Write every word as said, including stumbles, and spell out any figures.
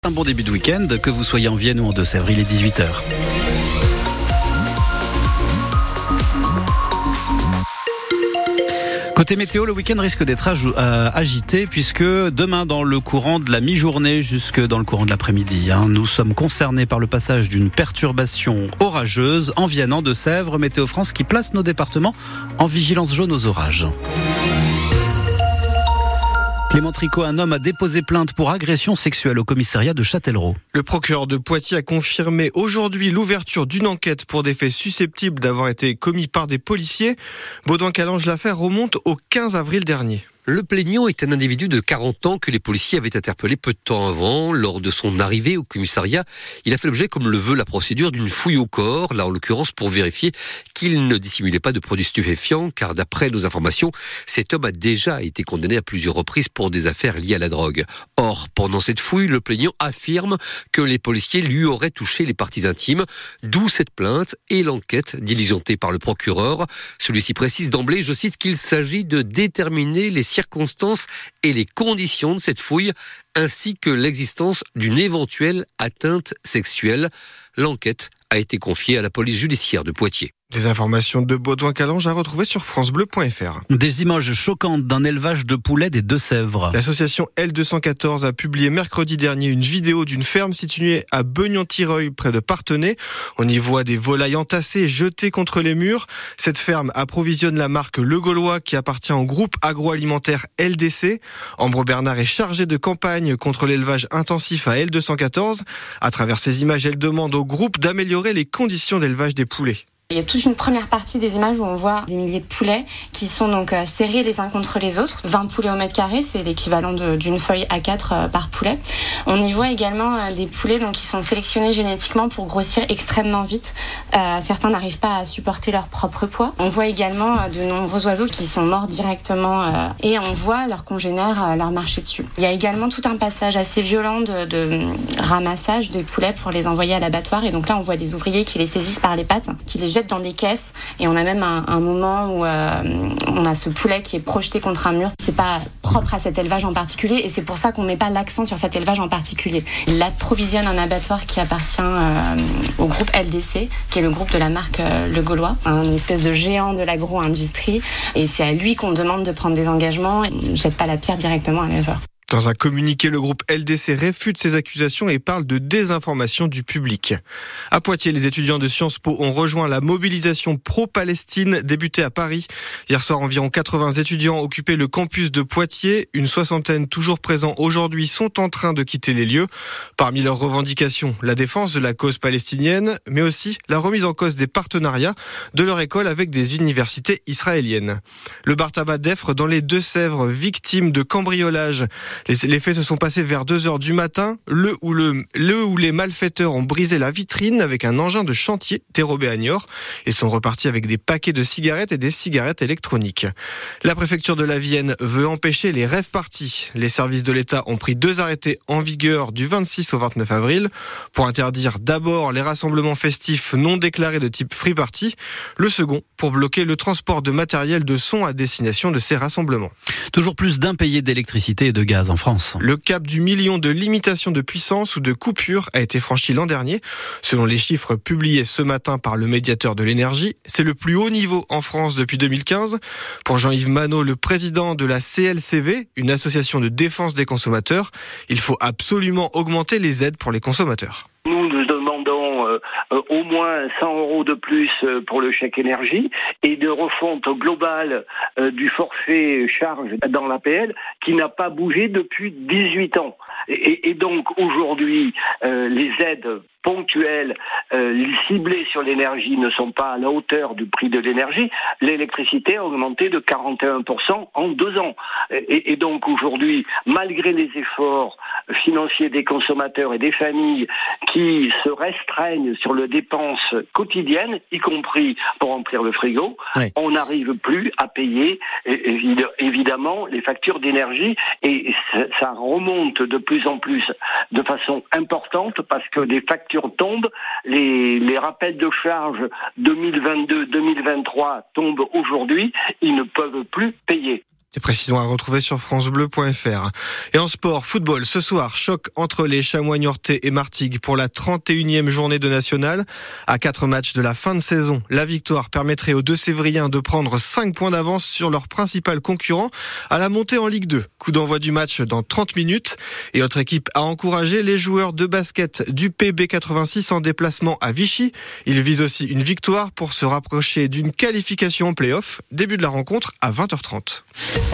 Un bon début de week-end, que vous soyez en Vienne ou en Deux-Sèvres, il est dix-huit heures. Côté météo, le week-end risque d'être agité puisque demain, dans le courant de la mi-journée jusque dans le courant de l'après-midi, hein, nous sommes concernés par le passage d'une perturbation orageuse en Vienne, en Deux-Sèvres. Météo France qui place nos départements en vigilance jaune aux orages. Clément Tricot, un homme a déposé plainte pour agression sexuelle au commissariat de Châtellerault. Le procureur de Poitiers a confirmé aujourd'hui l'ouverture d'une enquête pour des faits susceptibles d'avoir été commis par des policiers. Baudouin-Calange, l'affaire remonte au quinze avril dernier. Le plaignant est un individu de quarante ans que les policiers avaient interpellé peu de temps avant. Lors de son arrivée au commissariat, il a fait l'objet, comme le veut la procédure, d'une fouille au corps, là en l'occurrence pour vérifier qu'il ne dissimulait pas de produits stupéfiants, car d'après nos informations, cet homme a déjà été condamné à plusieurs reprises pour des affaires liées à la drogue. Or, pendant cette fouille, le plaignant affirme que les policiers lui auraient touché les parties intimes, d'où cette plainte et l'enquête diligentée par le procureur. Celui-ci précise d'emblée, je cite, qu'il s'agit de déterminer les circonstances et les conditions de cette fouille, ainsi que l'existence d'une éventuelle atteinte sexuelle. L'enquête a été confiée à la police judiciaire de Poitiers. Des informations de Baudouin-Calange à retrouver sur francebleu point f r. Des images choquantes d'un élevage de poulets des Deux-Sèvres. L'association L deux cent quatorze a publié mercredi dernier une vidéo d'une ferme située à Beugnon-Tireuil, près de Parthenay. On y voit des volailles entassées, jetées contre les murs. Cette ferme approvisionne la marque Le Gaulois, qui appartient au groupe agroalimentaire L D C. Ambre Bernard est chargée de campagne contre l'élevage intensif à L deux cent quatorze. À travers ces images, elle demande au groupe d'améliorer les conditions d'élevage des poulets. Il y a toute une première partie des images où on voit des milliers de poulets qui sont donc euh, serrés les uns contre les autres. vingt poulets au mètre carré, c'est l'équivalent de, d'une feuille A quatre euh, par poulet. On y voit également euh, des poulets donc, qui sont sélectionnés génétiquement pour grossir extrêmement vite. Euh, certains n'arrivent pas à supporter leur propre poids. On voit également euh, de nombreux oiseaux qui sont morts directement euh, et on voit leurs congénères euh, leur marcher dessus. Il y a également tout un passage assez violent de, de ramassage des poulets pour les envoyer à l'abattoir. Et donc là, on voit des ouvriers qui les saisissent par les pattes, qui les jettent dans des caisses, et on a même un, un moment où euh, on a ce poulet qui est projeté contre un mur. C'est pas propre à cet élevage en particulier, et c'est pour ça qu'on met pas l'accent sur cet élevage en particulier. Il approvisionne un abattoir qui appartient euh, au groupe L D C, qui est le groupe de la marque euh, Le Gaulois, un espèce de géant de l'agro-industrie, et c'est à lui qu'on demande de prendre des engagements. On ne jette pas la pierre directement à l'éleveur. Dans un communiqué, le groupe L D C réfute ces accusations et parle de désinformation du public. À Poitiers, les étudiants de Sciences Po ont rejoint la mobilisation pro-Palestine débutée à Paris. Hier soir, environ quatre-vingts étudiants occupaient le campus de Poitiers. Une soixantaine toujours présents aujourd'hui sont en train de quitter les lieux. Parmi leurs revendications, la défense de la cause palestinienne, mais aussi la remise en cause des partenariats de leur école avec des universités israéliennes. Le bar tabac d'Effre dans les Deux-Sèvres, victime de cambriolage. Les faits se sont passés vers deux heures du matin, le où, le, le où les malfaiteurs ont brisé la vitrine avec un engin de chantier dérobé à Niort et sont repartis avec des paquets de cigarettes et des cigarettes électroniques. La préfecture de la Vienne veut empêcher les rave-parties. Les services de l'État ont pris deux arrêtés en vigueur du vingt-six au vingt-neuf avril pour interdire d'abord les rassemblements festifs non déclarés de type free party, le second pour bloquer le transport de matériel de son à destination de ces rassemblements. Toujours plus d'impayés d'électricité et de gaz en France. Le cap du million de limitations de puissance ou de coupures a été franchi l'an dernier. Selon les chiffres publiés ce matin par le médiateur de l'énergie, c'est le plus haut niveau en France depuis deux mille quinze. Pour Jean-Yves Manot, le président de la C L C V, une association de défense des consommateurs, il faut absolument augmenter les aides pour les consommateurs. Nous, nous demandons euh, euh, au moins cent euros de plus euh, pour le chèque énergie et de refonte globale euh, du forfait charge dans l'A P L qui n'a pas bougé depuis dix-huit ans. Et, et donc aujourd'hui, euh, les aides ponctuelles, euh, ciblées sur l'énergie ne sont pas à la hauteur du prix de l'énergie. L'électricité a augmenté de quarante et un pour cent en deux ans. Et, et donc aujourd'hui, malgré les efforts financiers des consommateurs et des familles qui se restreignent sur les dépenses quotidiennes, y compris pour remplir le frigo, oui. On n'arrive plus à payer évidemment les factures d'énergie et ça remonte de plus en plus de façon importante parce que des factures tombent, les, les rappels de charges deux mille vingt-deux deux mille vingt-trois tombent aujourd'hui, ils ne peuvent plus payer. Des précisions à retrouver sur francebleu point fr. Et en sport, football, ce soir, choc entre les Chamois niortais et Martigues pour la trente et unième journée de nationale. À quatre matchs de la fin de saison, la victoire permettrait aux deux Sévriens de prendre cinq points d'avance sur leur principal concurrent à la montée en Ligue deux. Coup d'envoi du match dans trente minutes. Et autre équipe a encouragé les joueurs de basket du P B quatre-vingt-six en déplacement à Vichy. Ils visent aussi une victoire pour se rapprocher d'une qualification en play-off. Début de la rencontre à vingt heures trente.